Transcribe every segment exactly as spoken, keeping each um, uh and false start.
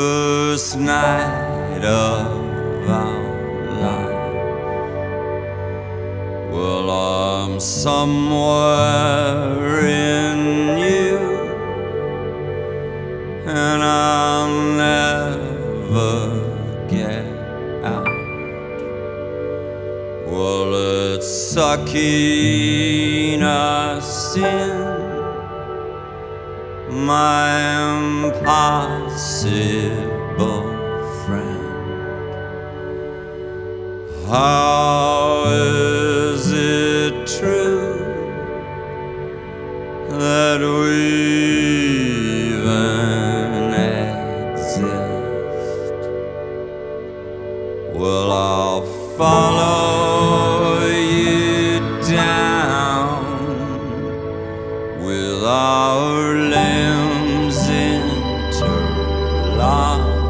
first night of our life. Well, I'm somewhere in you, and I'll never get out. Well, it's sucking us in, my impossible friend. How is it true that we even exist? Well, I'll follow you down with our limbs interlocked.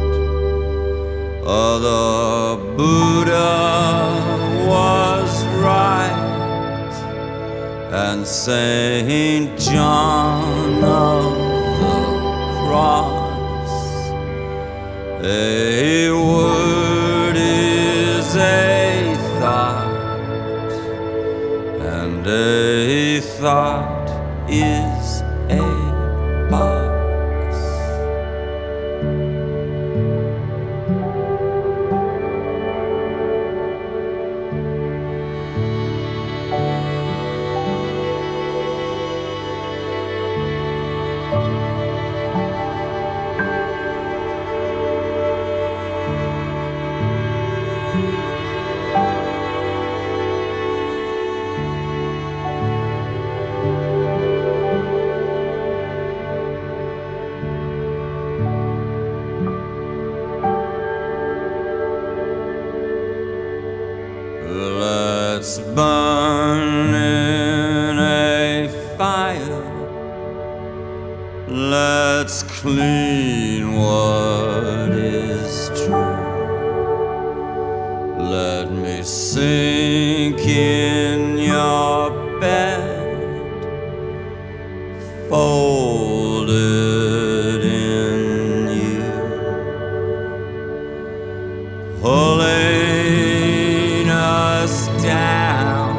Oh, the Buddha was right, and Saint John of the Cross. A word is a thought, and a thought is a box. Let's burn in a fire. Let's clean what is true. Let me sink in your bed, folded in you, pulling us down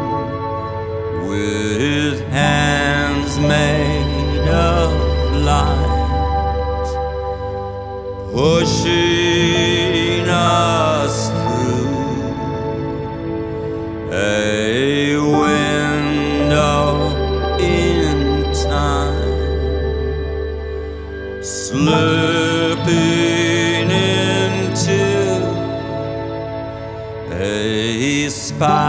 with hands made of light, pushing us through a window in time, slipping into a spy